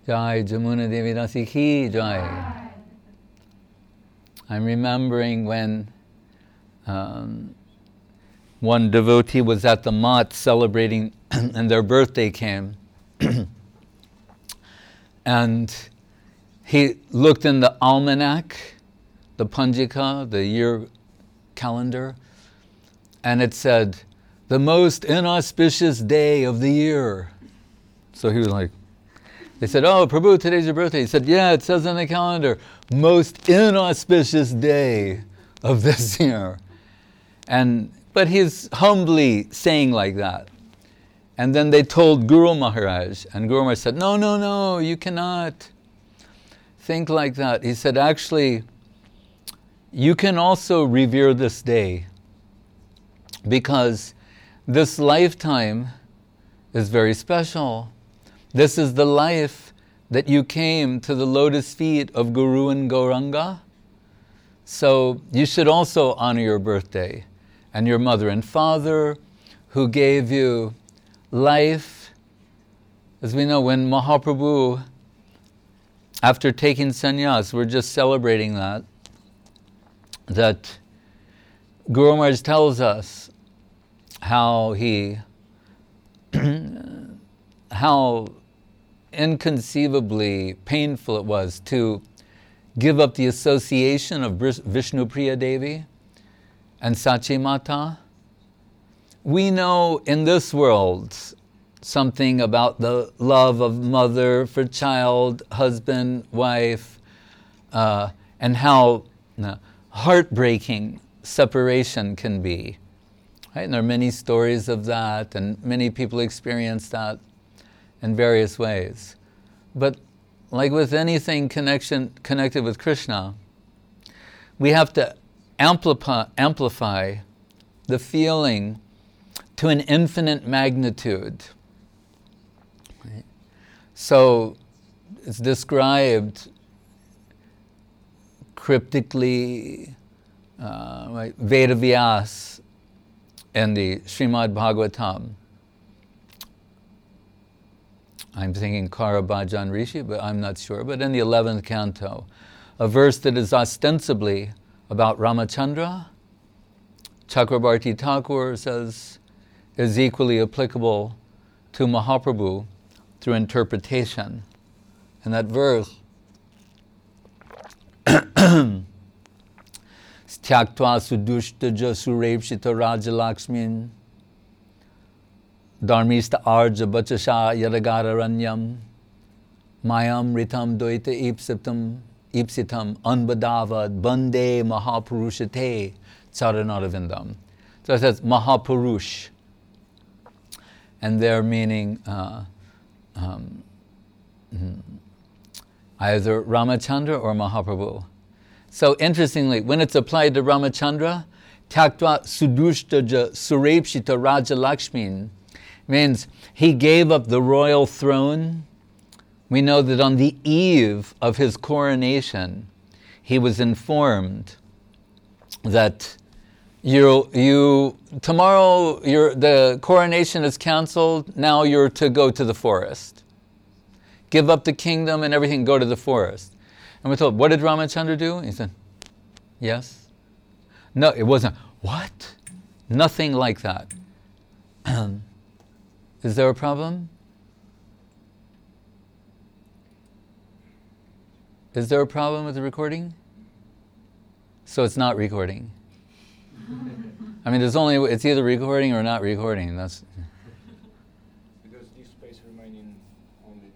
Jai Jamuna Devi Dasi Ki Jai. I'm remembering when one devotee was at the mat celebrating and their birthday came. And he looked in the almanac, the Panjika, the year calendar, and it said, the most inauspicious day of the year. So he was like, they said, oh, Prabhu, today's your birthday. He said, yeah, it says on the calendar, most inauspicious day of this year. But he's humbly saying like that. And then they told Guru Maharaj, and Guru Maharaj said, no, you cannot think like that. He said, actually, you can also revere this day because this lifetime is very special. This is the life that you came to the lotus feet of Guru and Gauranga. So you should also honor your birthday and your mother and father who gave you life. As we know, when Mahaprabhu, after taking sannyas, we're just celebrating that Guru Maharaj tells us how how inconceivably painful it was to give up the association of Vishnupriya Devi and Sachi Mata. We know in this world something about the love of mother for child, husband, wife, and how heartbreaking separation can be. Right? And there are many stories of that, and many people experience that in various ways. But like with anything connected with Krishna, we have to amplify the feeling to an infinite magnitude. Right? So it's described cryptically, right? Veda Vyas in the Srimad Bhagavatam. I'm thinking Karabhajan Rishi, but I'm not sure. But in the 11th canto, a verse that is ostensibly about Ramachandra, Chakrabarti Thakur says, is equally applicable to Mahaprabhu through interpretation. And that verse, Styaktva sudushtaja surepshita rajalakshmin dharmista arja bachasha yadagararanyam mayam ritam doita ipsitam anbadavad bande mahapurushate charanarvindam. So it says Mahapurush, and they're meaning either Ramachandra or Mahaprabhu. So interestingly, when it's applied to Ramachandra, Tyaktva sudushtaja surepshita raja lakshmin means he gave up the royal throne. We know that on the eve of his coronation, he was informed that tomorrow the coronation is canceled, now you're to go to the forest. Give up the kingdom and everything, go to the forest. And we're told, what did Ramachandra do? He said, yes. No, it wasn't, what? Nothing like that. Is there a problem? Is there a problem with the recording? So it's not recording. I mean, it's either recording or not recording. That's because this space remaining only.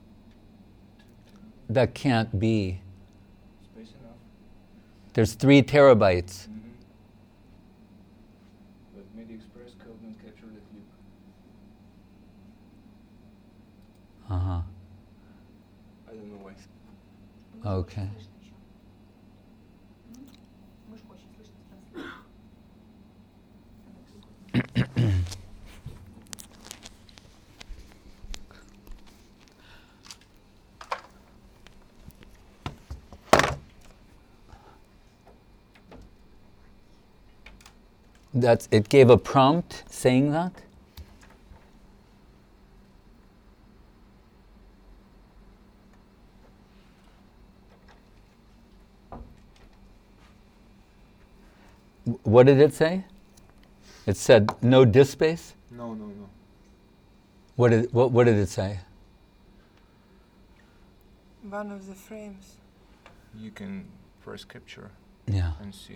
That can't be. Space enough. There's 3 terabytes. Mm-hmm. But MIDI Express could not capture the clip. Uh-huh. I don't know why. Okay. It gave a prompt saying that? What did it say? It said no disk space? No. What did it say? One of the frames. You can press capture Yeah. and see.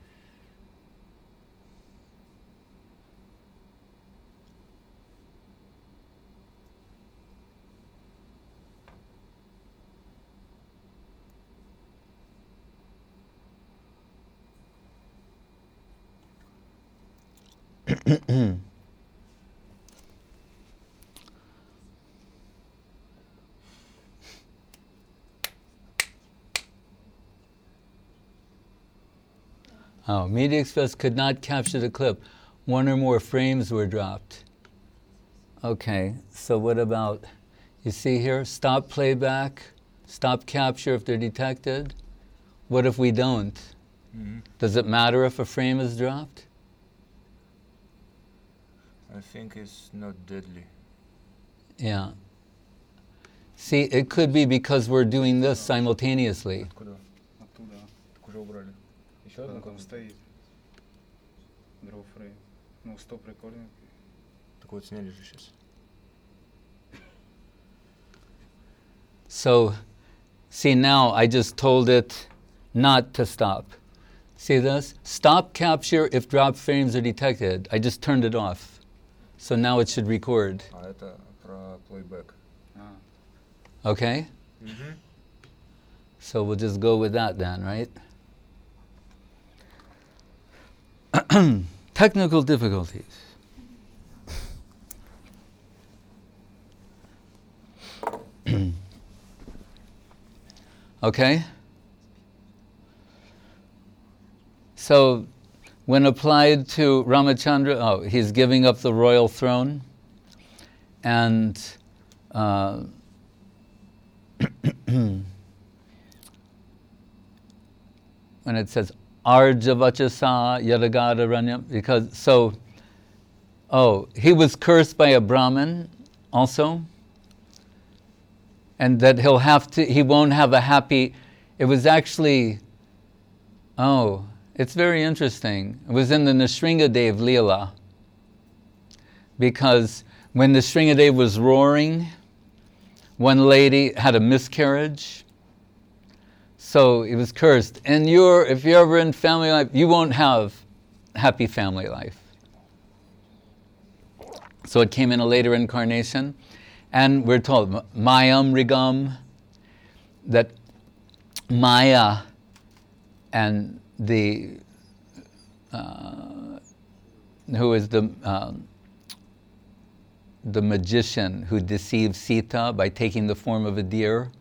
Oh, Media Express could not capture the clip. One or more frames were dropped. Okay, so what about, you see here, stop playback, stop capture if they're detected. What if we don't? Mm-hmm. Does it matter if a frame is dropped? I think it's not deadly. Yeah. See, it could be because we're doing this simultaneously. Откуда? Оттуда. Так уже убрали. Еще одну Там комнату. стоит. Draw frame. Ну, стоп recording. Так вот сняли же сейчас. So, see now I just told it not to stop. See this? Stop capture if drop frames are detected. I just turned it off. So now it should record. А это про playback. Okay? Mm-hmm. So we'll just go with that then, right? Technical difficulties. Okay? So, when applied to Ramachandra, he's giving up the royal throne, and when it says Arjavachasa Yadagada Ranyam, because he was cursed by a Brahmin also, and that he won't have a happy, it was actually, it's very interesting. It was in the Nrsingadev Leela, because when Nrsingadev was roaring, one lady had a miscarriage, so he was cursed. And if you're ever in family life, you won't have happy family life. So it came in a later incarnation, and we're told, Mayam Rigam, that Maya and who is the magician who deceived Sita by taking the form of a deer.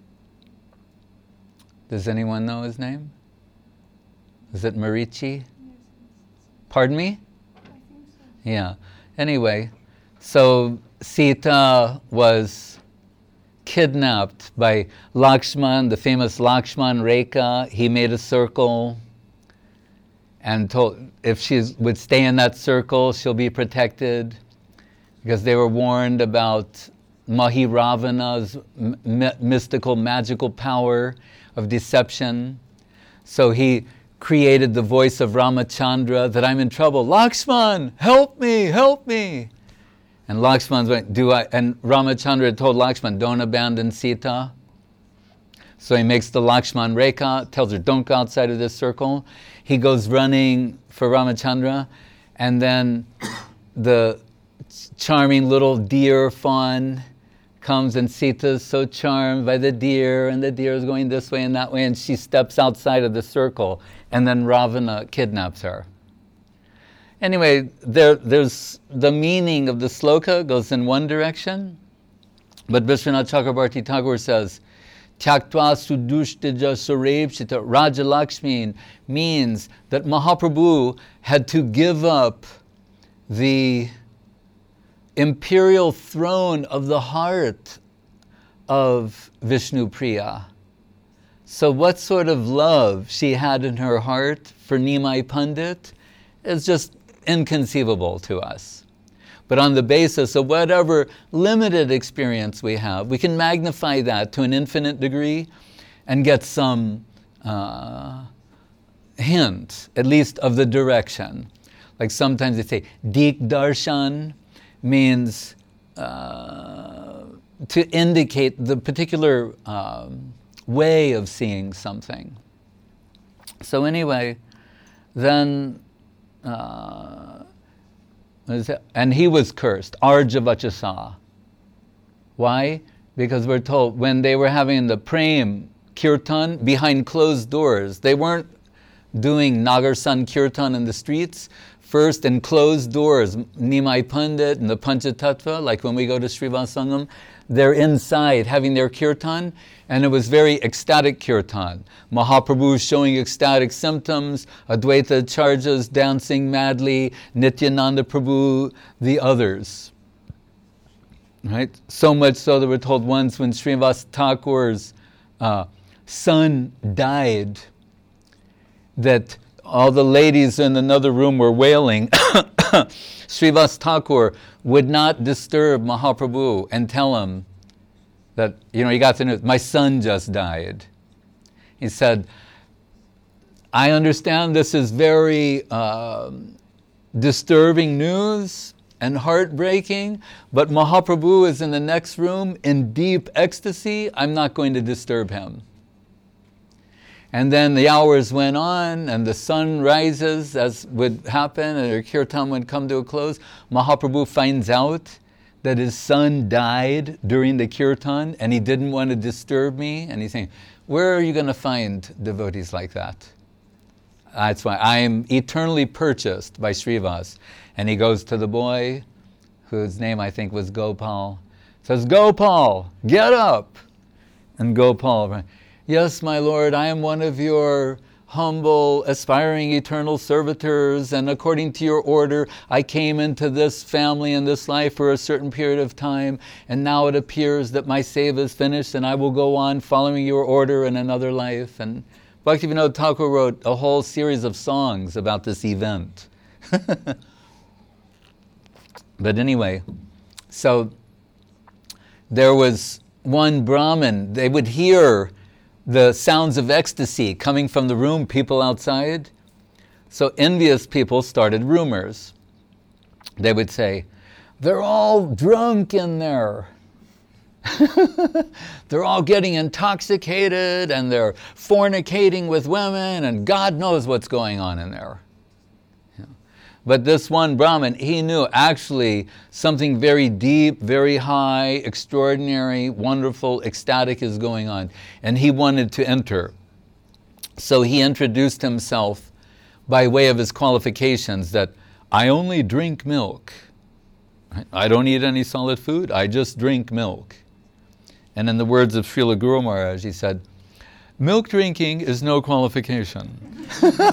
Does anyone know his name? Is it Marichi? Pardon me? I think so. Yeah. Anyway, so Sita was kidnapped by Lakshman, the famous Lakshman Rekha. He made a circle and told if she would stay in that circle, she'll be protected, because they were warned about Mahiravana's mystical, magical power of deception. So he created the voice of Ramachandra that I'm in trouble. Lakshman, help me, help me. And Lakshman went, and Ramachandra told Lakshman, don't abandon Sita. So he makes the Lakshman Rekha, tells her, don't go outside of this circle. He goes running for Ramachandra, and then the charming little deer fawn comes, and Sita's so charmed by the deer, and the deer is going this way and that way, and she steps outside of the circle, and then Ravana kidnaps her. Anyway, there's the meaning of the sloka goes in one direction, but Vishwanath Chakrabarti Tagore says, Tyaktva sudushtija surevshita Raja Lakshmin means that Mahaprabhu had to give up the imperial throne of the heart of Vishnupriya. So what sort of love she had in her heart for Nimai Pandit is just inconceivable to us. But on the basis of whatever limited experience we have, we can magnify that to an infinite degree and get some hint, at least of the direction. Like sometimes they say, Dik Darshan means to indicate the particular way of seeing something. So anyway, then, and he was cursed, Arjavachasa. Why? Because we're told when they were having the Prem Kirtan behind closed doors, they weren't doing Nagar Sankirtan in the streets. First, in closed doors, Nimai Pandit and the Panchatattva, like when we go to Srivasangam, they're inside having their kirtan, and it was very ecstatic kirtan. Mahaprabhu showing ecstatic symptoms, Advaita Charjas dancing madly, Nityananda Prabhu, the others. Right? So much so that we're told once when Srinivas Thakur's son died, that all the ladies in another room were wailing. Srivas Thakur would not disturb Mahaprabhu and tell him that, you got the news, my son just died. He said, I understand this is very disturbing news and heartbreaking, but Mahaprabhu is in the next room in deep ecstasy. I'm not going to disturb him. And then the hours went on, and the sun rises, as would happen, and the kirtan would come to a close. Mahaprabhu finds out that his son died during the kirtan, and he didn't want to disturb me. And he's saying, where are you going to find devotees like that? That's why I am eternally purchased by Srivas. And he goes to the boy, whose name I think was Gopal, says, Gopal, get up! And Gopal, yes, my Lord, I am one of your humble, aspiring eternal servitors, and according to your order, I came into this family and this life for a certain period of time, and now it appears that my seva is finished, and I will go on following your order in another life. And Bhaktivinoda Thakur wrote a whole series of songs about this event. But anyway, so there was one Brahmin, they would hear the sounds of ecstasy coming from the room, people outside. So envious people started rumors. They would say, they're all drunk in there. They're all getting intoxicated and they're fornicating with women and God knows what's going on in there. But this one Brahmin, he knew actually something very deep, very high, extraordinary, wonderful, ecstatic is going on. And he wanted to enter. So he introduced himself by way of his qualifications that I only drink milk. I don't eat any solid food, I just drink milk. And in the words of Srila Guru Maharaj, he said, milk drinking is no qualification.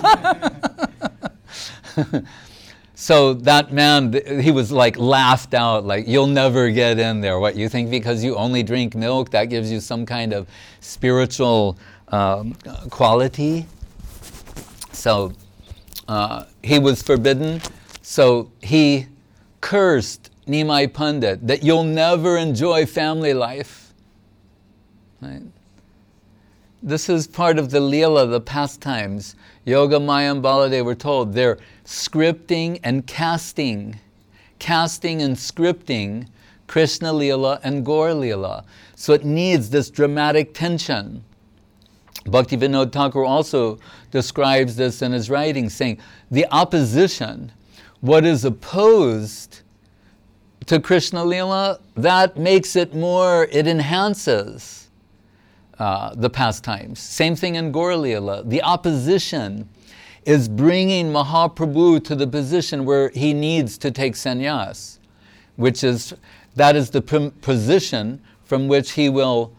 So that man, he was like laughed out, like, you'll never get in there. What, you think because you only drink milk, that gives you some kind of spiritual quality? So he was forbidden. So he cursed Nimai Pandit that you'll never enjoy family life. Right? This is part of the Leela, the pastimes. Yoga Maya and Baladev were told they're scripting and casting and scripting Krishna Leela and Gaur Leela. So it needs this dramatic tension. Bhaktivinoda Thakur also describes this in his writing, saying the opposition, what is opposed to Krishna Leela, that makes it more, it enhances the pastimes. Same thing in Gaur Leela. The opposition is bringing Mahaprabhu to the position where he needs to take sannyas, that is the position from which he will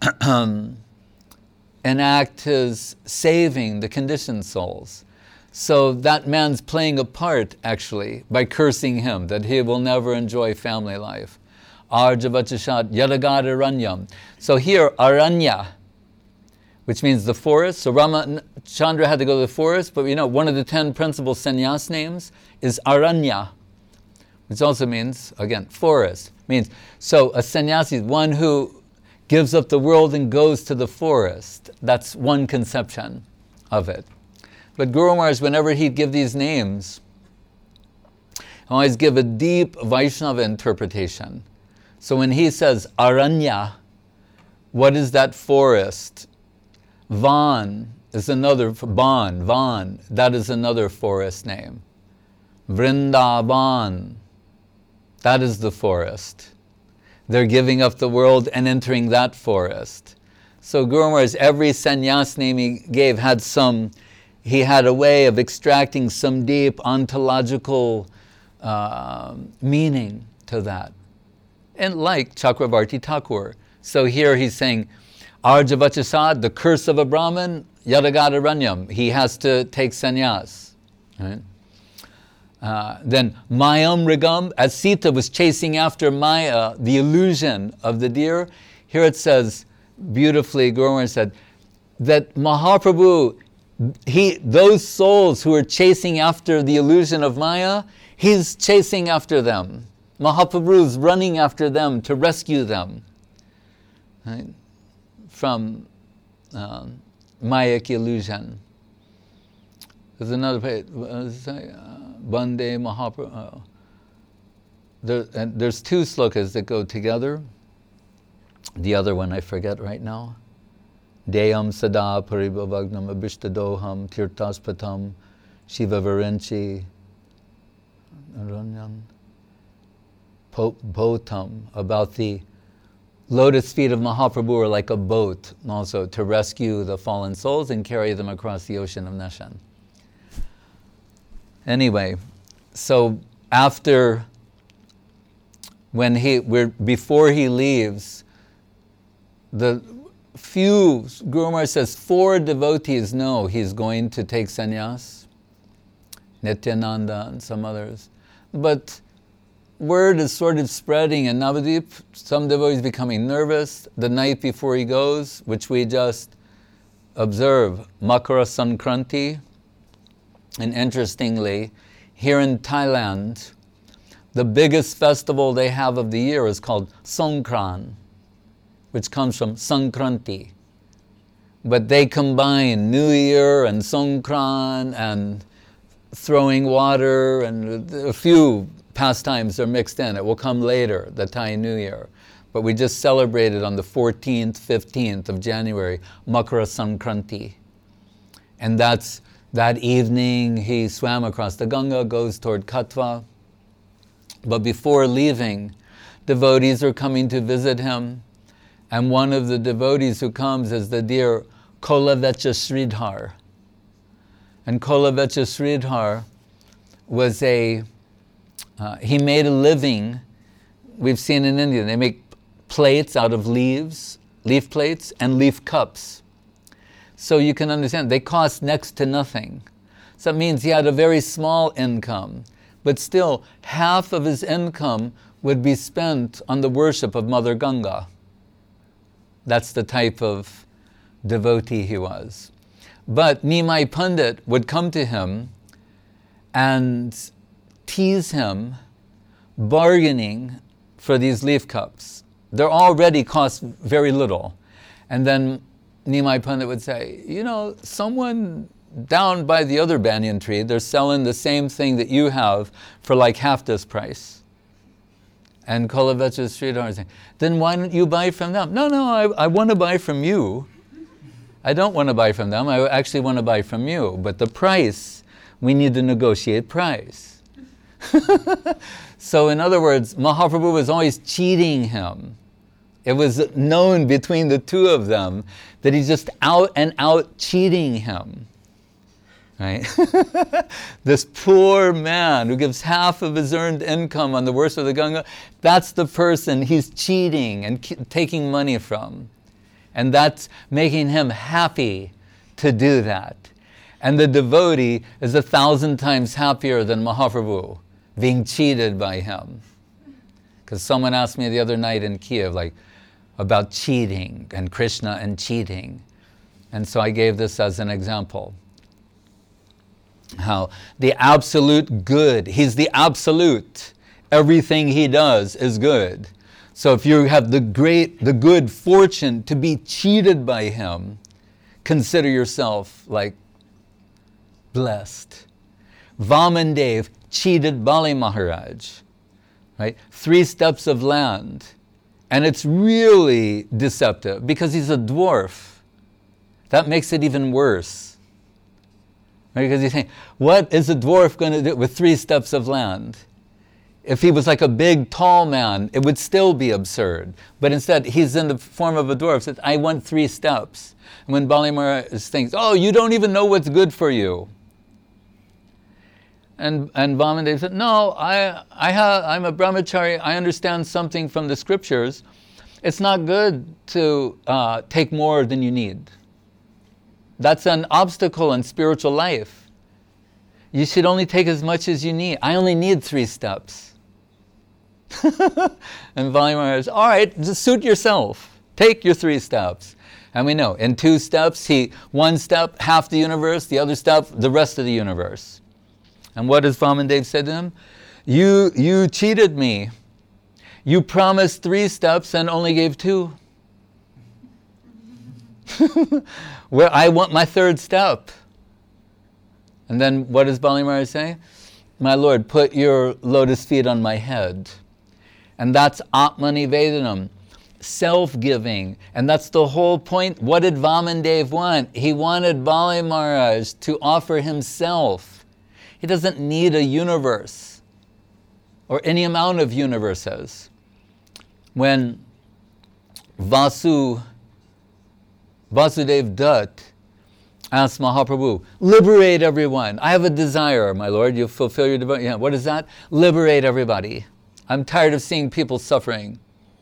enact his saving the conditioned souls. So that man's playing a part, actually, by cursing him, that he will never enjoy family life. Arjavachashat Yadagada Aranyam. So here, Aranya, which means the forest. So Ramachandra had to go to the forest, but one of the 10 principal sannyas names is Aranya, which also means, again, forest. So a sannyasi is one who gives up the world and goes to the forest. That's one conception of it. But Guru Maharaj, whenever he'd give these names, always give a deep Vaishnava interpretation. So when he says Aranya, what is that forest? Van is another, Van, that is another forest name. Vrindavan, that is the forest. They're giving up the world and entering that forest. So Guru Maharaj, every sannyas name he gave he had a way of extracting some deep ontological meaning to that. And like Chakravarti Thakur. So here he's saying, Arjavachasad, the curse of a Brahmin, Yadagata Ranyam, he has to take sannyas. Right? Then Mayam Rigam, as Sita was chasing after Maya, the illusion of the deer, here it says, beautifully, Guru Maharaj said, that Mahaprabhu, those souls who are chasing after the illusion of Maya, he's chasing after them. Mahaprabhu is running after them to rescue them, right, from Mayic illusion. There's another page, Bande Mahaprabhu. There's two slokas that go together. The other one I forget right now. Deyam Sada Paribhavagnam Abhishtadoham Tirtaspatam Shiva Varenchi Aranyan Botam, about the lotus feet of Mahaprabhu are like a boat also to rescue the fallen souls and carry them across the ocean of Neshan. Anyway, so before he leaves, Guru Maharaj says 4 devotees know he's going to take sannyas, Nityananda and some others. But word is sort of spreading in Navadvip. Some devotees becoming nervous the night before he goes, which we just observe, Makara Sankranti. And interestingly, here in Thailand, the biggest festival they have of the year is called Songkran, which comes from Sankranti. But they combine New Year and Songkran and throwing water, and a few pastimes are mixed in. It will come later, the Thai New Year. But we just celebrated on the 14th, 15th of January, Makara Sankranti. And that evening he swam across the Ganga, goes toward Katwa. But before leaving, devotees are coming to visit him. And one of the devotees who comes is the dear Kolavecha Sridhar. And Kolavecha Sridhar was he made a living. We've seen in India, they make plates out of leaves, leaf plates, and leaf cups. So you can understand, they cost next to nothing. So that means he had a very small income, but still half of his income would be spent on the worship of Mother Ganga. That's the type of devotee he was. But Nimai Pandit would come to him and tease him, bargaining for these leaf cups. They're already cost very little. And then Nimai Pandit would say, someone down by the other banyan tree, they're selling the same thing that you have for like half this price. And Kolavecha Sridhar is saying, then why don't you buy from them? No, I want to buy from you. I don't want to buy from them, I actually want to buy from you. But the price, we need to negotiate price. So in other words, Mahaprabhu was always cheating him. It was known between the two of them that he's just out and out cheating him. Right? This poor man who gives half of his earned income on the worship of the Ganga, that's the person he's cheating and taking money from. And that's making him happy to do that. And the devotee is 1,000 times happier than Mahaprabhu being cheated by him. Because someone asked me the other night in Kiev, about cheating and Krishna and cheating. And so I gave this as an example. How the absolute good, he's the absolute. Everything he does is good. So if you have the good fortune to be cheated by him, consider yourself blessed. Vamandev cheated Bali Maharaj, right? 3 steps of land. And it's really deceptive because he's a dwarf. That makes it even worse. Right? Because you're saying, what is a dwarf going to do with 3 steps of land? If he was like a big, tall man, it would still be absurd. But instead, he's in the form of a dwarf. Says, I want 3 steps. And when Bali Maharaj thinks, oh, you don't even know what's good for you. And Vamandev said, no, I'm a brahmachari. I understand something from the scriptures. It's not good to take more than you need. That's an obstacle in spiritual life. You should only take as much as you need. I only need 3 steps. And Bali Maharaj, all right, just suit yourself. Take your 3 steps. And we know, in 2 steps, 1 step, half the universe, the other step, the rest of the universe. And what does Vamandev say to him? You cheated me. You promised 3 steps and only gave 2. Well, I want my 3rd step. And then what does Bali Maharaj say? My Lord, put your lotus feet on my head. And that's Atmanivedanam, self-giving. And that's the whole point. What did Vamandev want? He wanted Bali Maharaj to offer himself. He doesn't need a universe or any amount of universes. When Vasudev Dutt asked Mahaprabhu, liberate everyone. I have a desire, my Lord. You fulfill your devotion. Yeah, what is that? Liberate everybody. I'm tired of seeing people suffering.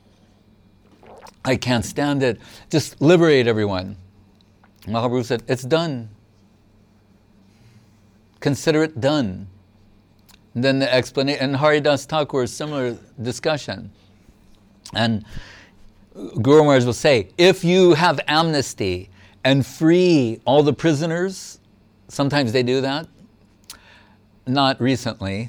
I can't stand it. Just liberate everyone. Mahaprabhu said, it's done. Consider it done. And then the explanation, and Haridas Thakur, similar discussion. And Guru Maharaj will say, if you have amnesty and free all the prisoners, sometimes they do that. Not recently.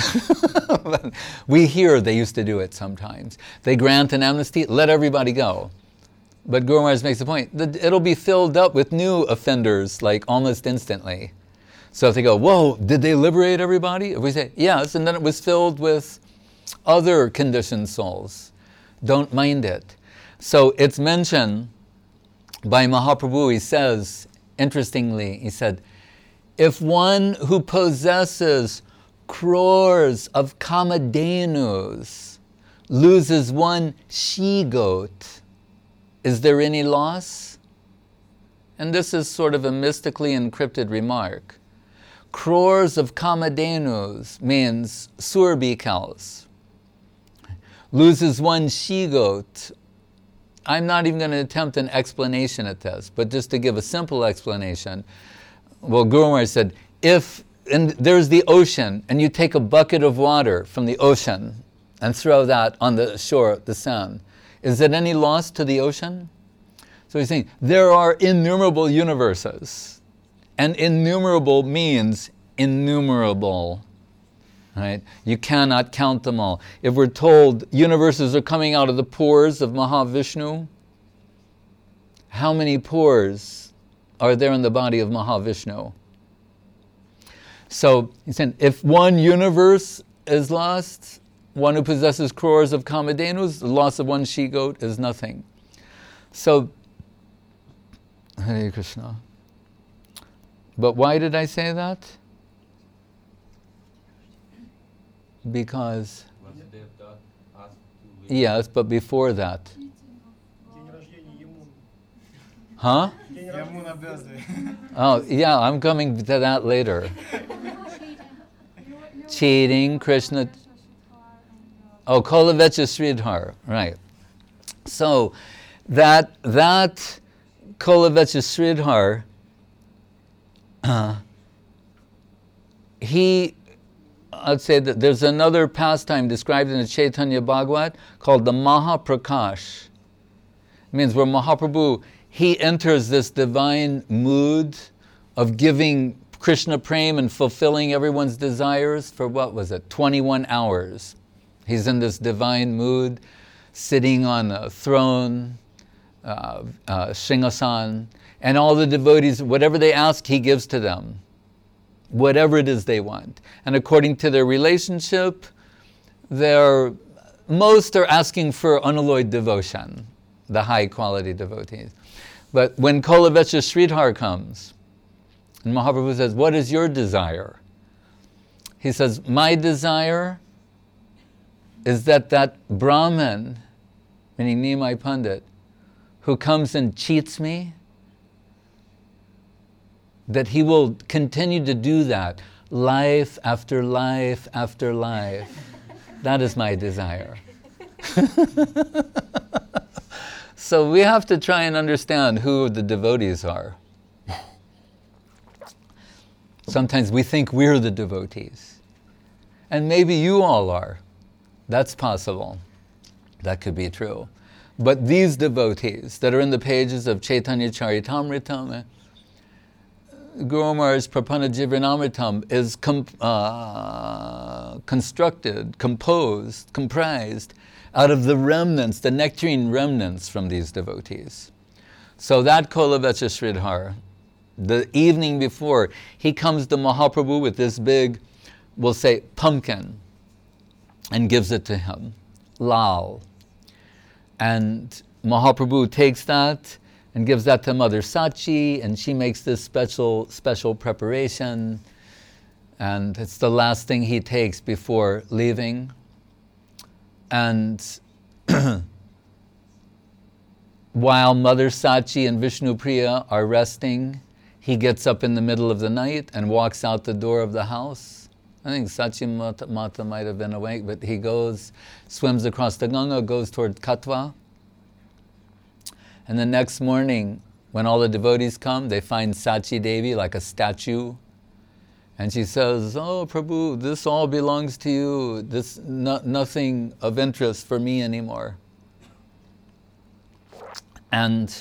We hear they used to do it sometimes. They grant an amnesty, let everybody go. But Guru Maharaj makes the point that it'll be filled up with new offenders like almost instantly. So if they go, whoa, did they liberate everybody? If we say, yes, and then it was filled with other conditioned souls. Don't mind it. So it's mentioned by Mahaprabhu, he says, interestingly, he said, if one who possesses crores of kamadhenus loses 1 she-goat, is there any loss? And this is sort of a mystically encrypted remark. Crores of kamadhenus means surabhi cows. Loses 1 she-goat. I'm not even going to attempt an explanation at this, but just to give a simple explanation. Well, Guru Maharaj said, and there's the ocean, and you take a bucket of water from the ocean and throw that on the shore, the sand. Is it any loss to the ocean? So he's saying, there are innumerable universes, and innumerable means innumerable. Right? You cannot count them all. If we're told universes are coming out of the pores of Mahavishnu, how many pores are there in the body of Mahavishnu? So he's saying, if 1 universe is lost, one who possesses crores of kamadhenus, the loss of 1 she-goat is nothing. So, Hare Krishna. But why did I say that? Because, yes, but before that. Huh? Oh, yeah, I'm coming to that later. Cheating, Krishna. Oh, Kolavecha Sridhar, right. So, that Kolavecha Sridhar, I'd say that there's another pastime described in the Chaitanya Bhagavat called the Mahaprakash. It means where Mahaprabhu, he enters this divine mood of giving Krishna prema and fulfilling everyone's desires for, 21 hours. He's in this divine mood, sitting on a throne, Singhasan, and all the devotees, whatever they ask, he gives to them. whatever it is they want. And according to their relationship, most are asking for unalloyed devotion, the high quality devotees. But when Kolavecha Sridhar comes, and Mahaprabhu says, what is your desire? He says, my desire is that Brahman, meaning Nimai Pandit, who comes and cheats me, that he will continue to do that life after life after life. That is my desire. So we have to try and understand who the devotees are. Sometimes we think we're the devotees. And maybe you all are. That's possible. That could be true. But these devotees that are in the pages of Chaitanya Charitamrita, Guru Maharaj Prapanna Jivranamritam is constructed, composed, comprised out of the remnants, the nectarine remnants from these devotees. So that Kolavecha Sridhar, the evening before, he comes to Mahaprabhu with this big, we'll say, pumpkin, and gives it to him, lal. And Mahaprabhu takes that and gives that to Mother Sachi, and she makes this special preparation, and it's the last thing he takes before leaving. And while Mother Sachi and Vishnupriya are resting, he gets up in the middle of the night and walks out the door of the house. I think Sachi Mata might have been awake, but he goes, swims across the Ganga, goes toward Katwa. And the next morning, when all the devotees come, they find Sachi Devi like a statue. And she says, oh, Prabhu, this all belongs to you. This nothing of interest for me anymore. And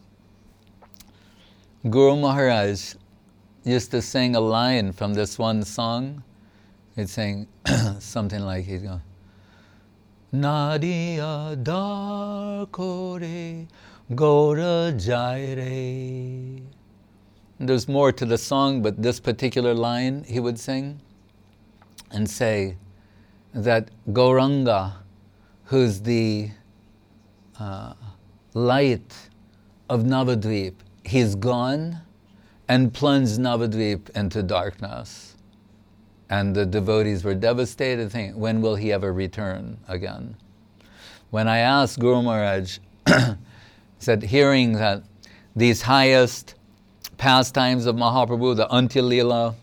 Guru Maharaj used to sing a line from this one song. He'd sing something like, he'd go, Nadia dar kore Gora Jaire. There's more to the song, but this particular line he would sing and say that Gauranga, who's the light of Navadvip, he's gone and plunged Navadvip into darkness. And the devotees were devastated, thinking, when will he ever return again? When I asked Guru Maharaj, said, hearing that these highest pastimes of Mahaprabhu, the Antya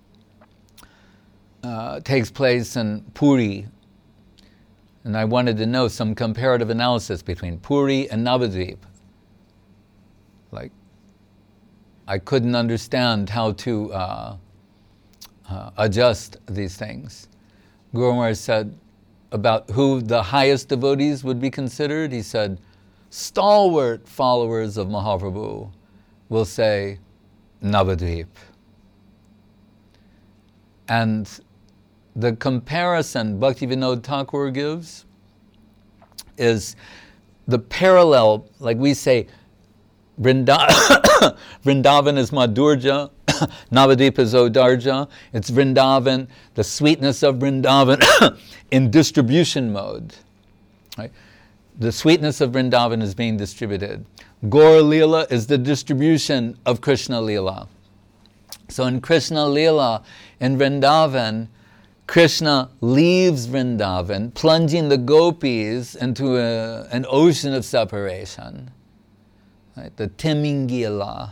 Leela, takes place in Puri, and I wanted to know some comparative analysis between Puri and Navadvip. Like, I couldn't understand how to adjust these things. Guru Maharaj said about who the highest devotees would be considered, he said, stalwart followers of Mahaprabhu will say Navadvip. And the comparison Bhaktivinoda Thakur gives is the parallel, like we say, Vrindavan is Madhurja, Navadvip is Odarja. It's Vrindavan, the sweetness of Vrindavan in distribution mode. Right? The sweetness of Vrindavan is being distributed. Gaur Leela is the distribution of Krishna Leela. So in Krishna Leela, in Vrindavan, Krishna leaves Vrindavan, plunging the gopis into an ocean of separation. Right? The Timingila,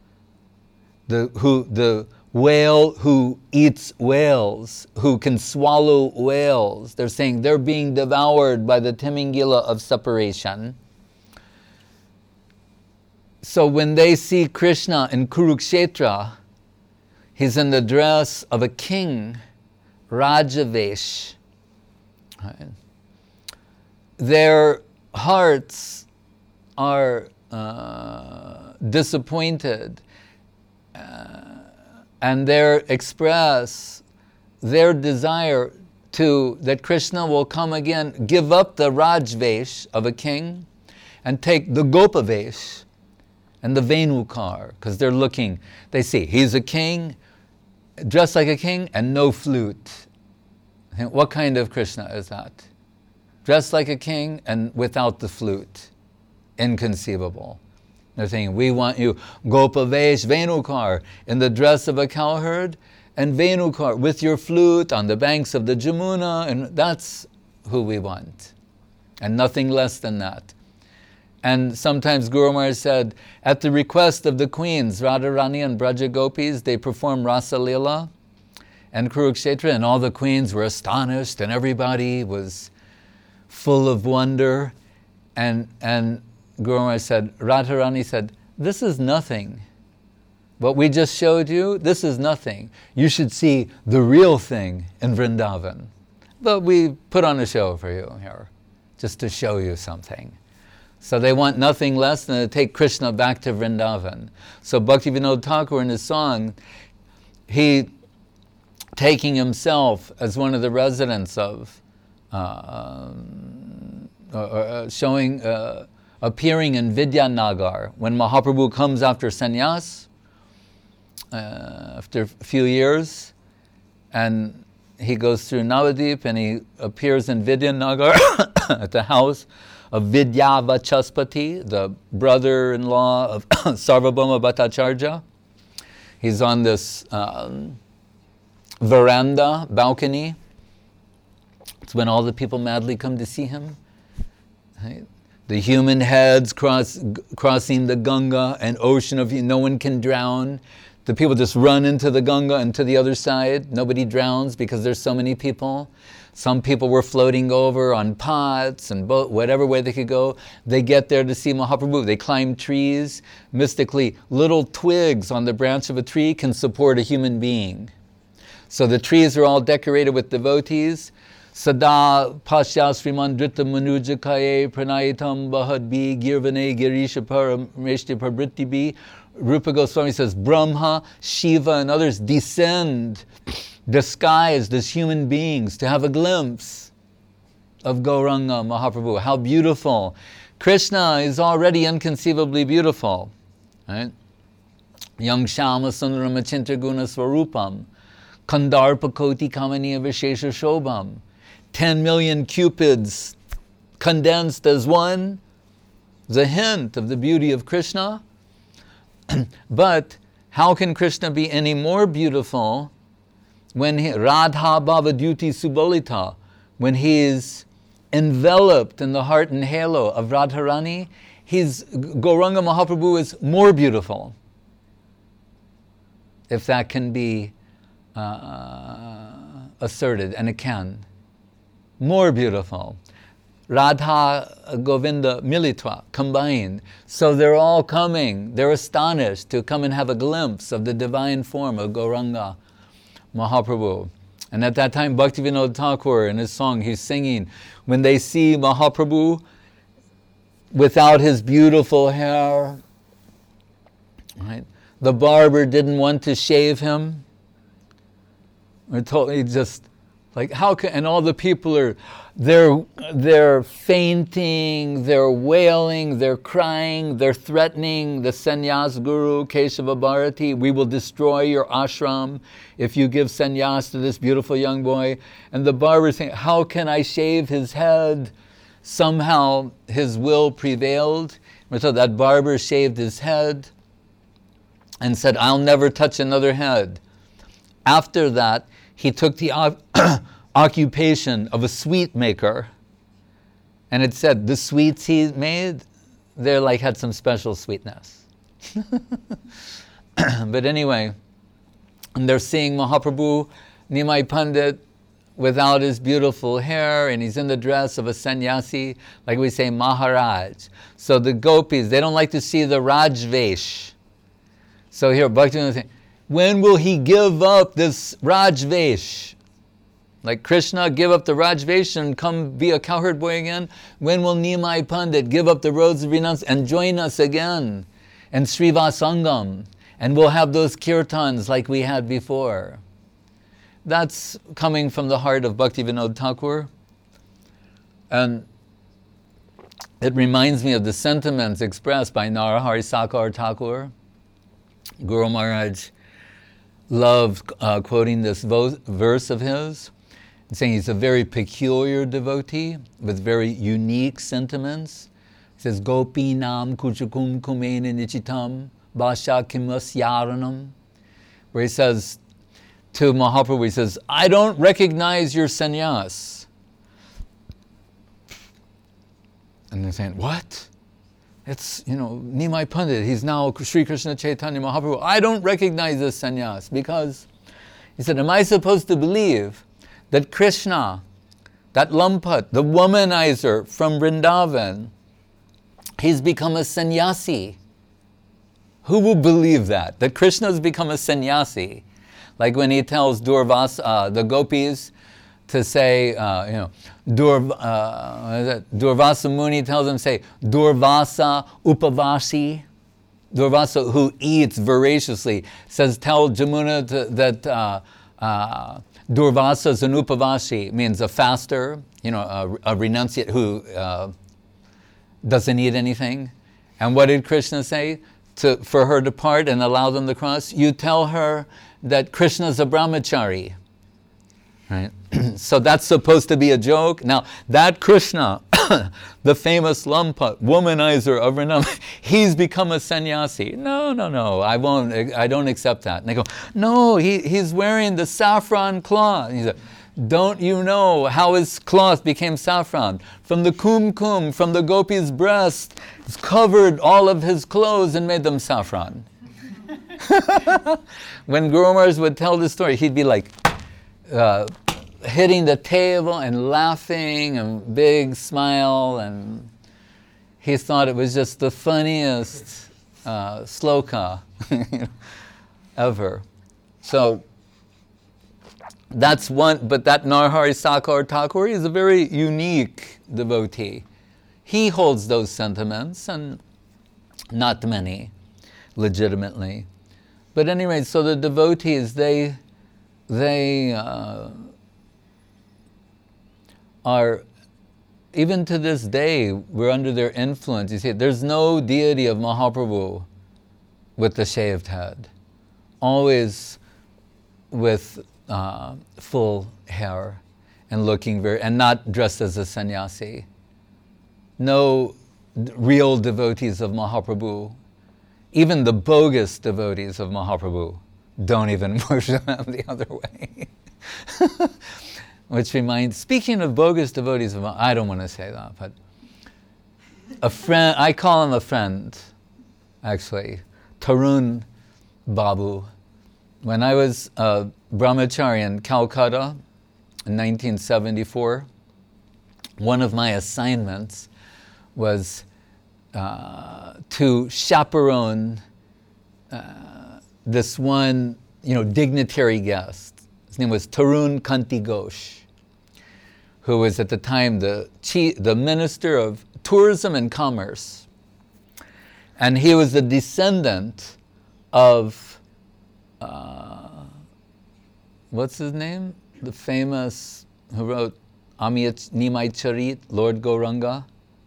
the whale who eats whales, who can swallow whales. They're saying they're being devoured by the Timingila of separation. So when they see Krishna in Kurukshetra, he's in the dress of a king, Rajavesh. Right? Their hearts are disappointed, and they express their desire that Krishna will come again, give up the Rajvesh of a king, and take the Gopavesh and the Venukar, because they're looking, they see, he's a king, dressed like a king and no flute. What kind of Krishna is that? Dressed like a king and without the flute. Inconceivable. They're saying, we want you, Gopavesh Venukar, in the dress of a cowherd, and Venukar, with your flute on the banks of the Jamuna, and that's who we want. And nothing less than that. And sometimes Guru Maharaj said, at the request of the queens, Radharani and Braja Gopis, they performed Rasa Leela and Kurukshetra, and all the queens were astonished, and everybody was full of wonder. And Guru Maharaj said, Radharani said, this is nothing. What we just showed you, this is nothing. You should see the real thing in Vrindavan. But we put on a show for you here, just to show you something. So they want nothing less than to take Krishna back to Vrindavan. So Bhaktivinoda Thakur in his song, he, taking himself as one of the residents of, appearing in Vidyanagar, when Mahaprabhu comes after sannyas, after a few years, and he goes through Navadip and he appears in Vidyanagar at the house of Vidyavachaspati, the brother-in-law of Sarvabhauma Bhattacharya. He's on this veranda, balcony. It's when all the people madly come to see him. Right? The human heads crossing the Ganga, an ocean of no one can drown. The people just run into the Ganga and to the other side. Nobody drowns because there's so many people. Some people were floating over on pots and whatever way they could go. They get there to see Mahaprabhu. They climb trees. Mystically, little twigs on the branch of a tree can support a human being. So the trees are all decorated with devotees. Sada Pasya Sriman Drita Manuja Kaye Pranayitam Bahadbi Girvane Girisha Parameshti Prabritti. Rupa Goswami says Brahma, Shiva, and others descend disguised as human beings to have a glimpse of Gauranga Mahaprabhu. How beautiful. Krishna is already inconceivably beautiful. Right? Yang Shama Sundaram Achinta Guna Swarupam Kandarpa Koti Kamaniya Vishesha Shobham. 10 million cupids condensed as one. The hint of the beauty of Krishna. But how can Krishna be any more beautiful when Radha Bhavadyuti Subolita, when he is enveloped in the heart and halo of Radharani, Gauranga Mahaprabhu is more beautiful. If that can be asserted, and it can. More beautiful. Radha Govinda Militva, combined. So they're all coming, they're astonished to come and have a glimpse of the divine form of Gauranga Mahaprabhu. And at that time, Bhaktivinoda Thakur, in his song, he's singing, when they see Mahaprabhu without his beautiful hair, right? The barber didn't want to shave him. We're told, he just, like, how can, and all the people are, they're fainting, they're wailing, they're crying, they're threatening the sannyas guru, Keshava Bharati, we will destroy your ashram if you give sannyas to this beautiful young boy. And the barber is saying, how can I shave his head? Somehow his will prevailed. So that barber shaved his head and said, I'll never touch another head. After that, he took the occupation of a sweet maker. And it said the sweets he made, they're like had some special sweetness. But anyway, and they're seeing Mahaprabhu, Nimai Pandit, without his beautiful hair, and he's in the dress of a sannyasi, like we say, Maharaj. So the gopis, they don't like to see the Rajvesh. So here, Bhaktivinoda is saying, when will he give up this Rajvesh? Like Krishna, give up the Rajvesh and come be a cowherd boy again? When will Nimai Pandit give up the roads of renunciation and join us again? And Srivasangam, and we'll have those kirtans like we had before. That's coming from the heart of Bhaktivinoda Thakur. And it reminds me of the sentiments expressed by Narahari Sakar Thakur. Guru Maharaj love quoting this verse of his, saying he's a very peculiar devotee with very unique sentiments. He says, Gopinam kuchukum kumena nichitam basha kimasyaranam, where he says to Mahaprabhu, he says, I don't recognize your sannyas. And they're saying, what? It's, Nimai Pandit, he's now Sri Krishna Chaitanya Mahaprabhu. I don't recognize this sannyas because, he said, am I supposed to believe that Krishna, that Lampat, the womanizer from Vrindavan, he's become a sannyasi? Who will believe that Krishna has become a sannyasi? Like when he tells Durvasa, the gopis, to say, Durvasa Muni tells them, say, Durvasa Upavasi. Durvasa, who eats voraciously, says, tell Jamuna that Durvasa is an Upavasi, means a faster, a renunciate who doesn't eat anything. And what did Krishna say? For her to part and allow them to cross? You tell her that Krishna is a brahmachari. Right? So that's supposed to be a joke. Now, that Krishna, the famous Lampat, womanizer of Vrindavan, he's become a sannyasi. No, I don't accept that. And they go, no, he's wearing the saffron cloth. And he said, don't you know how his cloth became saffron? From the kumkum, from the gopi's breast, it's covered all of his clothes and made them saffron. When Guru Maharaj would tell this story, he'd be like hitting the table and laughing and big smile, and he thought it was just the funniest sloka ever. So that's one, but that Narhari Sakar Thakur is a very unique devotee. He holds those sentiments, and not many, legitimately. But anyway, so the devotees, they are, even to this day, we're under their influence. You see, there's no deity of Mahaprabhu with the shaved head. Always with full hair and looking and not dressed as a sannyasi. No real devotees of Mahaprabhu, even the bogus devotees of Mahaprabhu, don't even worship him the other way. Which reminds, speaking of bogus devotees of Mahaprabhu, I don't want to say that, but a friend, I call him a friend, actually, Tarun Babu. When I was a brahmachari in Calcutta in 1974, one of my assignments was to chaperone this one, dignitary guest. His name was Tarun Kanti Ghosh, who was at the time the Minister of Tourism and Commerce. And he was the descendant of what's his name? The famous, who wrote Amiyat Nimai Charit, Lord Gauranga.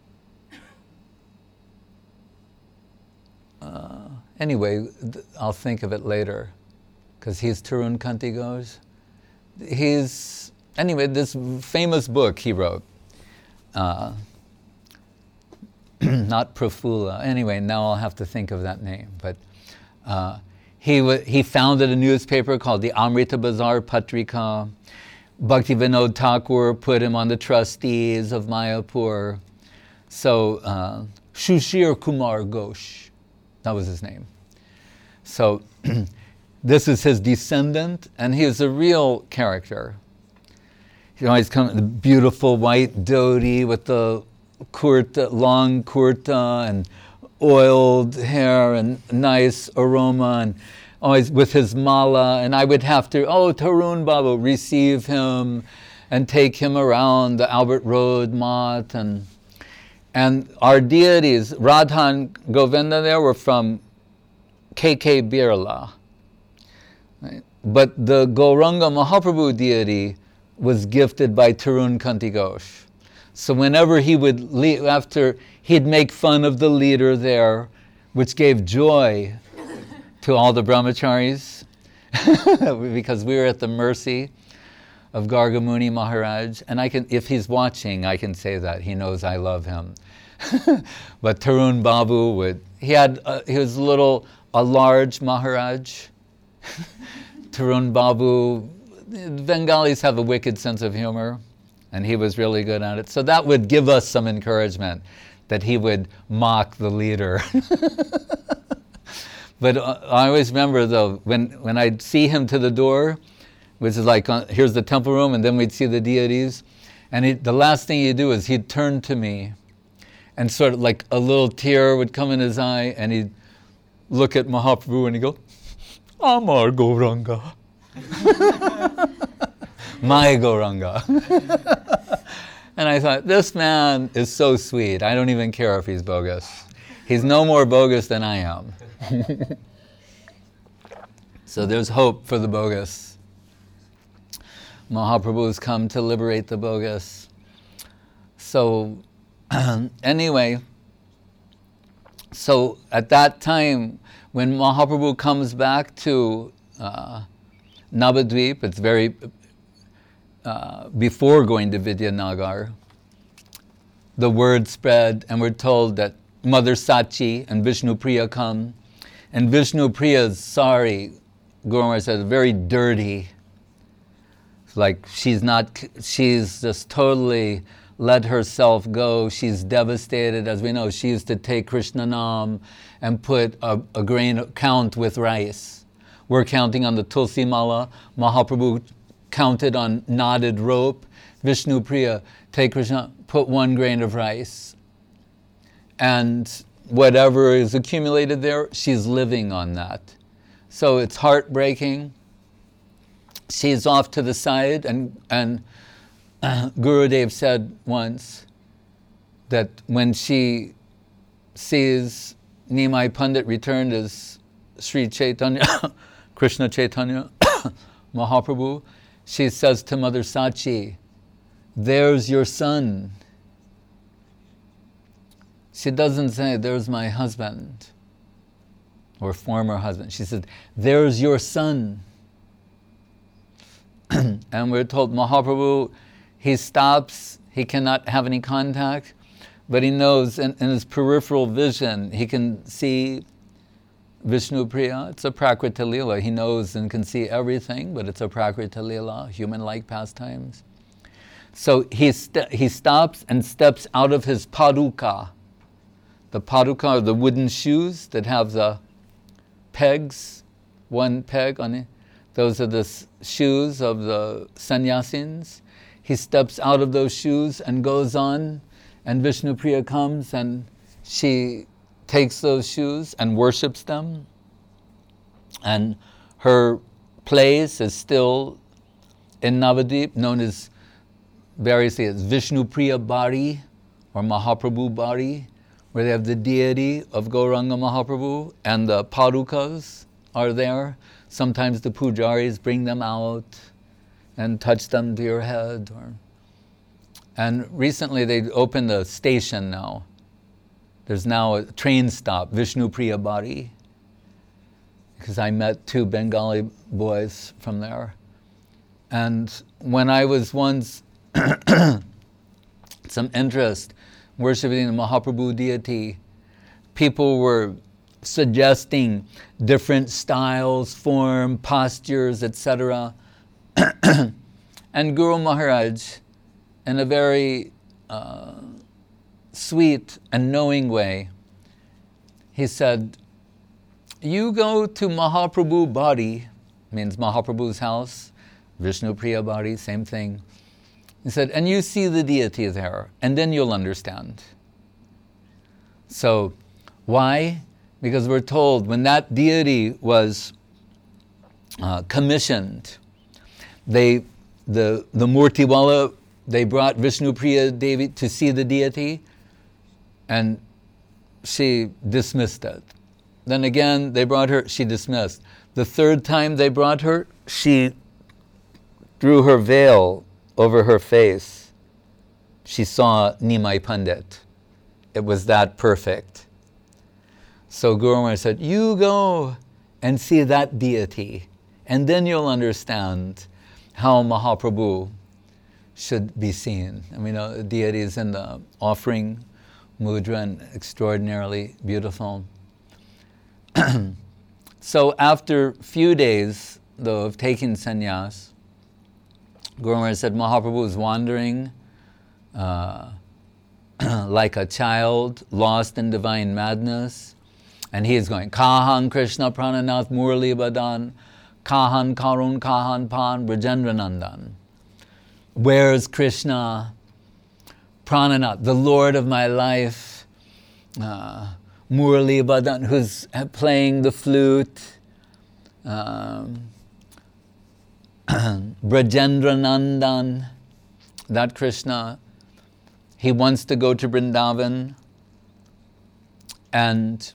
Anyway, I'll think of it later, because he's Tarun Kanti Ghosh. Anyway, this famous book he wrote, not Prafula. Anyway, now I'll have to think of that name. But he founded a newspaper called the Amrita Bazar Patrika. Bhaktivinoda Thakur put him on the trustees of Mayapur. So Shushir Kumar Ghosh, that was his name. So this is his descendant, and he is a real character. He always comes, the beautiful white dhoti with the kurta, long kurta, and oiled hair, and nice aroma, and always with his mala. And I would have to, Tarun Babu, receive him and take him around the Albert Road Mat. And our deities, Radha and Govinda there, were from K.K. Birla. Right? But the Gauranga Mahaprabhu deity was gifted by Tarun Kanti Ghosh. So whenever he would leave, he'd make fun of the leader there, which gave joy to all the brahmacharis. because we were at the mercy of Gargamuni Maharaj, and if he's watching, I can say that he knows I love him. But Tarun Babu he was a large Maharaj. Tarun Babu, Bengalis have a wicked sense of humor, and he was really good at it. So that would give us some encouragement that he would mock the leader. But I always remember though, when I'd see him to the door, which is like, here's the temple room, and then we'd see the deities, and the last thing he'd do is he'd turn to me, and sort of like a little tear would come in his eye, and he'd look at Mahaprabhu and he'd go, Amar Gauranga. My Gauranga. And I thought, this man is so sweet. I don't even care if he's bogus. He's no more bogus than I am. So there's hope for the bogus. Mahaprabhu has come to liberate the bogus. So anyway, so at that time, when Mahaprabhu comes back to Navadvip, it's very before going to Vidyanagar, the word spread, and we're told that Mother Sachi and Vishnupriya come, and Vishnupriya's sorry, Guru Maharaj says, very dirty. It's like she's just totally let herself go. She's devastated. As we know, she used to take Krishna Nam and put a count with rice. We're counting on the Tulsi Mala. Mahaprabhu counted on knotted rope. Vishnupriya, take Krishna, put 1 grain of rice. And whatever is accumulated there, she's living on that. So it's heartbreaking. She's off to the side, and Gurudev said once that when she sees Nimai Pandit returned as Sri Chaitanya, Krishna Chaitanya, Mahaprabhu, she says to Mother Sachi, there's your son. She doesn't say, there's my husband or former husband. She said, there's your son. And we're told Mahaprabhu, he stops, he cannot have any contact, but he knows in his peripheral vision, he can see Vishnupriya. It's a Prakriti Leela. He knows and can see everything, but it's a Prakriti Leela, human-like pastimes. So he stops and steps out of his paduka. The paduka are the wooden shoes that have the pegs, 1 peg on it. Those are the shoes of the sannyasins. He steps out of those shoes and goes on, and Vishnupriya comes and she takes those shoes and worships them. And her place is still in Navadvip, known as variously as Vishnupriya Bari or Mahaprabhu Bari, where they have the deity of Gauranga Mahaprabhu, and the padukas are there. Sometimes the pujaris bring them out and touch them to your head. And recently they opened a station now. There's now a train stop, Vishnupriya Bari, because I met 2 Bengali boys from there. And when I was once some interest worshiping the Mahaprabhu deity, people were suggesting different styles, form, postures, etc. And Guru Maharaj, in a very sweet and knowing way, he said, you go to Mahaprabhu Bari, means Mahaprabhu's house, Vishnupriya Bari, same thing. He said, and you see the deity there, and then you'll understand. So, why? Because we're told when that deity was commissioned, the Murtiwala, they brought Vishnupriya Devi to see the deity, and she dismissed it. Then again, they brought her, she dismissed. The 3rd time they brought her, she drew her veil over her face. She saw Nimai Pandit. It was that perfect. So Guru Maharaj said, you go and see that deity, And then you'll understand how Mahaprabhu should be seen. I mean, the deity is in the offering mudra and extraordinarily beautiful. So after a few days, though, of taking sannyas, Guru Maharaj said Mahaprabhu was wandering like a child lost in divine madness, and he is going, Kahan Krishna Prananath Murli Badan, Kahan Karun Kahan Pan Brajendra Nandan. Where's Krishna Prananath, the Lord of my life, Murli Badan, who's playing the flute, Brajendra Nandan, that Krishna. He wants to go to Vrindavan, and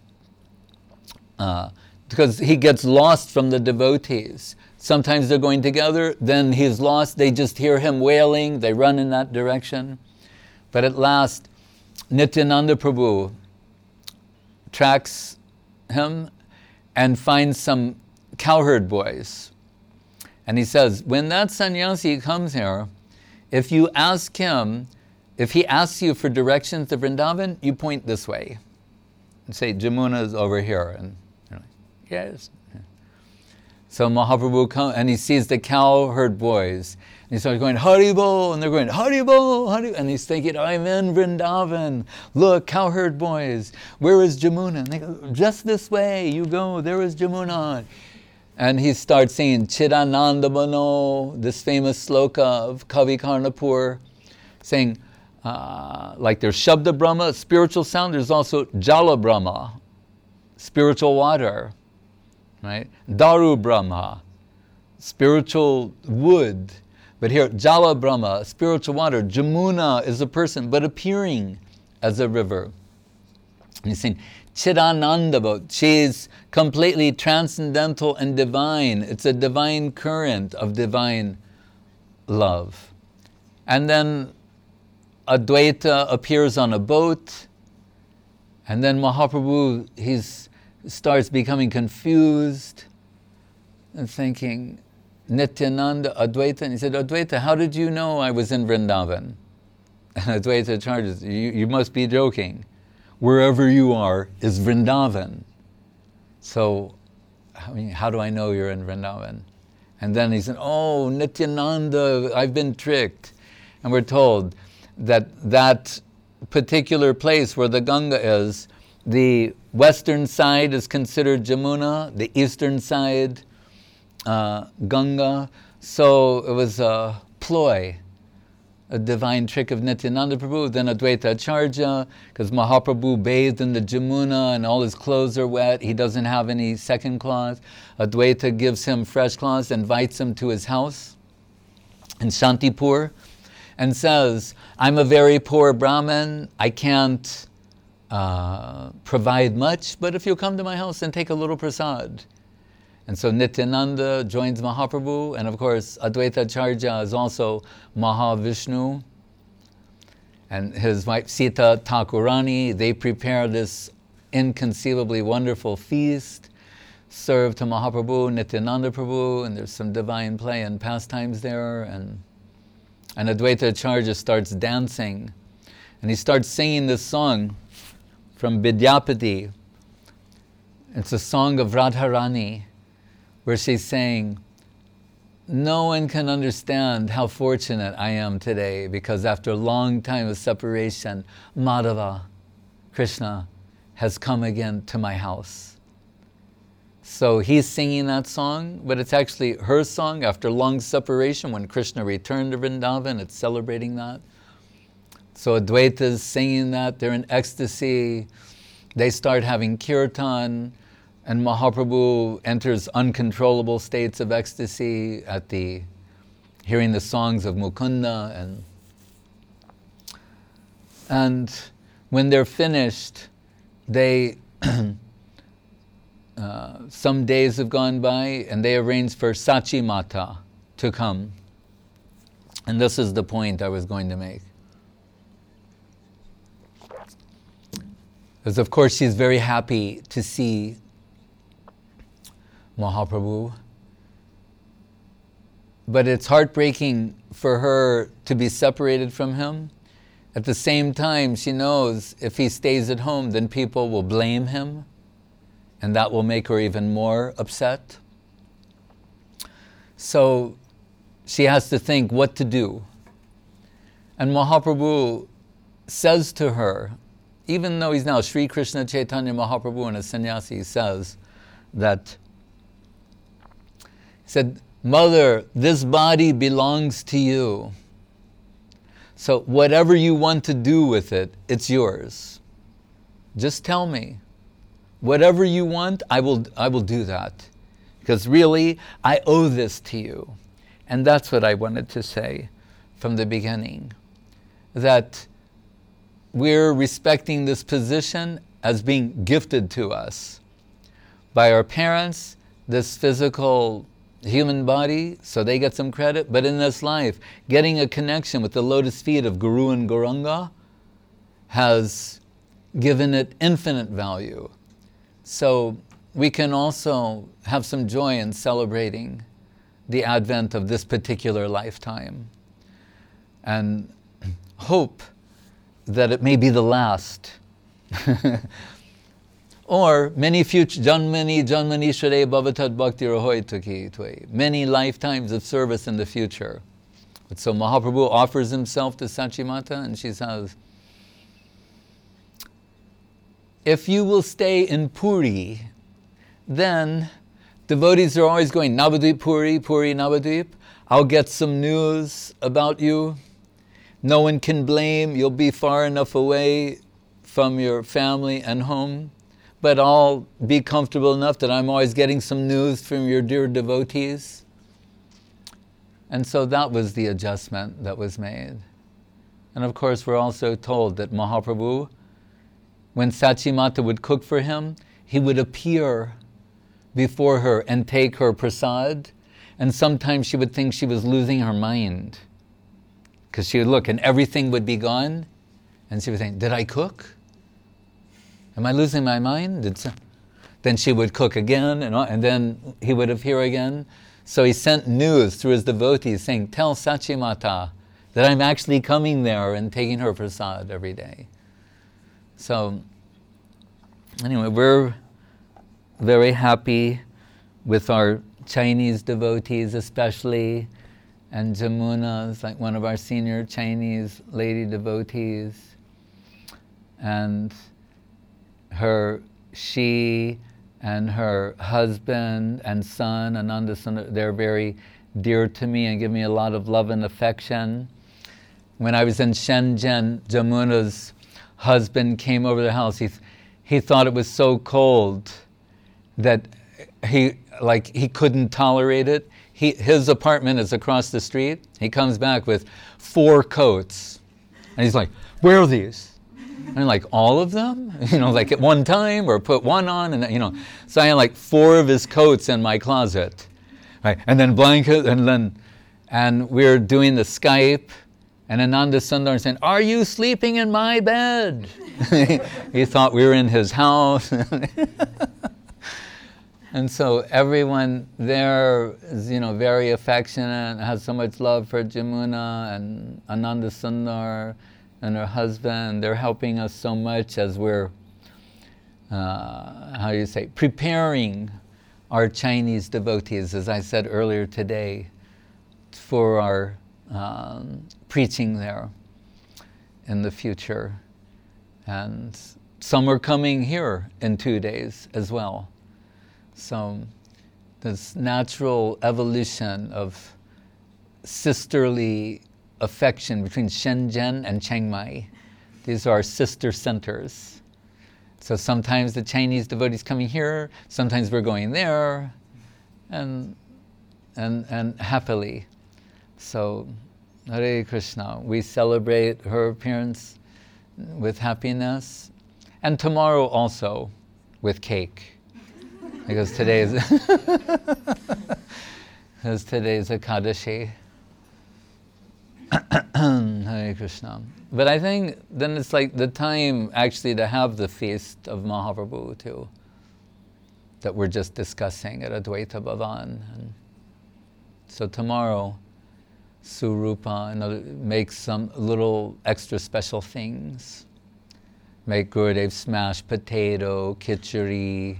because he gets lost from the devotees. Sometimes they're going together, then he's lost, they just hear him wailing, they run in that direction. But at last, Nityananda Prabhu tracks him and finds some cowherd boys. And he says, when that sannyasi comes here, if you ask him, if he asks you for directions to Vrindavan, you point this way. And say, Jamuna is over here. And you're like, yes. So Mahaprabhu comes, and he sees the cowherd boys. And he starts going, Haribol, and they're going, Haribol, Haribol. And he's thinking, I'm in Vrindavan. Look, cowherd boys, where is Jamuna? And they go, just this way, you go, there is Jamuna. And he starts singing Chidananda Mano, this famous sloka of Kavi Karnapur, saying, like there's Shabda Brahma, spiritual sound, there's also Jala Brahma, spiritual water, right? Daru Brahma, spiritual wood. But here, Jala Brahma, spiritual water. Jamuna is a person, but appearing as a river. And he's saying, Chidananda, she's completely transcendental and divine. It's a divine current of divine love. And then Advaita appears on a boat, and then Mahaprabhu, he starts becoming confused and thinking, Nityananda, Advaita, and he said, Advaita, how did you know I was in Vrindavan? And Advaita charges, you must be joking. Wherever you are is Vrindavan. So, I mean, how do I know you're in Vrindavan? And then he said, oh, Nityananda, I've been tricked. And we're told that particular place where the Ganga is, the western side is considered Jamuna, the eastern side Ganga. So it was a ploy, a divine trick of Nityananda Prabhu. Then Advaita Acharya, because Mahaprabhu bathed in the Jamuna and all his clothes are wet, he doesn't have any second cloth. Advaita gives him fresh cloths, invites him to his house in Shantipur, and says, I'm a very poor Brahmin, I can't provide much, but if you'll come to my house and take a little prasad. And so Nityananda joins Mahaprabhu, and of course Advaita Acharya is also Mahavishnu, and his wife Sita Thakurani. They prepare this inconceivably wonderful feast, served to Mahaprabhu, Nityananda Prabhu, and there's some divine play and pastimes there, and Advaita Acharya starts dancing, and he starts singing this song from Vidyapati. It's a song of Radharani, where she's saying, no one can understand how fortunate I am today, because after a long time of separation, Madhava, Krishna, has come again to my house. So he's singing that song, but it's actually her song after long separation. When Krishna returned to Vrindavan, it's celebrating that. So Advaita is singing that, they're in ecstasy, they start having kirtan, and Mahaprabhu enters uncontrollable states of ecstasy at hearing the songs of Mukunda, and when they're finished, they some days have gone by, and they arrange for Sachi Mata to come. And this is the point I was going to make. Because of course she's very happy to see Mahaprabhu, but it's heartbreaking for her to be separated from him. At the same time, she knows if he stays at home, then people will blame him, and that will make her even more upset. So she has to think what to do. And Mahaprabhu says to her, even though he's now Sri Krishna Chaitanya Mahaprabhu and a sannyasi, he says that, he said, "Mother, this body belongs to you. So whatever you want to do with it, it's yours. Just tell me. Whatever you want, I will do that. Because really, I owe this to you." And that's what I wanted to say from the beginning. That we're respecting this position as being gifted to us by our parents, this physical human body, so they get some credit, but in this life, getting a connection with the lotus feet of Guru and Gauranga has given it infinite value. So we can also have some joy in celebrating the advent of this particular lifetime and hope that it may be the last. Or many future janmani shre bhavatad bhakti rahoy tuki tvai. Many lifetimes of service in the future. But so Mahaprabhu offers himself to Sachimata and she says, if you will stay in Puri, then devotees are always going, Navadvip Puri, Puri Navadvip. I'll get some news about you. No one can blame. You'll be far enough away from your family and home. But I'll be comfortable enough that I'm always getting some news from your dear devotees. And so that was the adjustment that was made. And of course, we're also told that Mahaprabhu, when Sachimata would cook for him, he would appear before her and take her prasad. And sometimes she would think she was losing her mind. Because she would look and everything would be gone. And she would think, did I cook? Am I losing my mind? Then she would cook again, and then he would appear again. So he sent news through his devotees saying, tell Sachimata that I'm actually coming there and taking her prasad every day. So anyway, we're very happy with our Chinese devotees especially, and Jamuna is like one of our senior Chinese lady devotees. And she and her husband and son, Ananda Sundar, they're very dear to me and give me a lot of love and affection. When I was in Shenzhen, Jamuna's husband came over the house. He thought it was so cold that he couldn't tolerate it. His apartment is across the street. He comes back with 4 coats. And he's like, where are these? And I'm like, all of them? Like at one time, or put one on, and So I had like 4 of his coats in my closet. Right? And then blanket, and we're doing the Skype, and Ananda Sundar saying, are you sleeping in my bed? He thought we were in his house. And so everyone there is, very affectionate, has so much love for Jamuna and Ananda Sundar and her husband. They're helping us so much as we're, preparing our Chinese devotees, as I said earlier today, for our preaching there in the future. And some are coming here in 2 days as well. So this natural evolution of sisterly affection between Shenzhen and Chiang Mai. These are our sister centers. So sometimes the Chinese devotees coming here, sometimes we're going there, and happily. So Hare Krishna, we celebrate her appearance with happiness, and tomorrow also with cake, because today is Ekadashi. Hare Krishna. But I think then it's like the time actually to have the feast of Mahaprabhu too, that we're just discussing at Advaita Bhavan. And so tomorrow Surupa, make some little extra special things. Make Gurudev smashed potato, khichdi,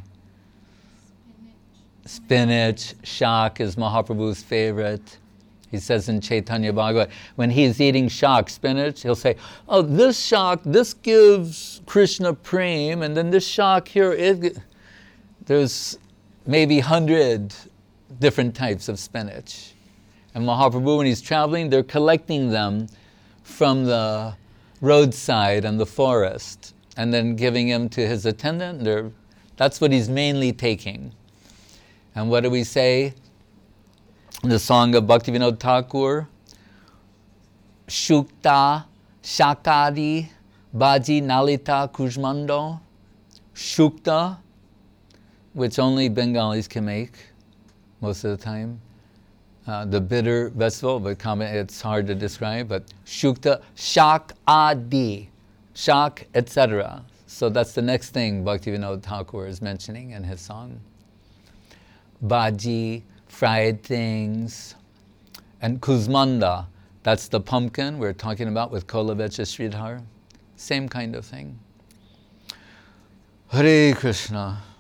spinach. Shak is Mahaprabhu's favorite. He says in Chaitanya Bhagavat, when he's eating shak, spinach, he'll say, oh, this shak, this gives Krishna prem, and then this shak here, there's maybe 100 different types of spinach. And Mahaprabhu, when he's traveling, they're collecting them from the roadside and the forest, and then giving them to his attendant. That's what he's mainly taking. And what do we say? In the song of Bhaktivinoda Thakur, Shukta, Shakadi, Baji Nalita Kujmando. Shukta, which only Bengalis can make most of the time. The bitter vegetable, but it's hard to describe, but Shukta, Shak Adi, Shak, etc. So that's the next thing Bhaktivinoda Thakur is mentioning in his song. Bhaji, fried things, and Kuzmanda, that's the pumpkin we're talking about with Kolavecha Sridhar. Same kind of thing. Hare Krishna.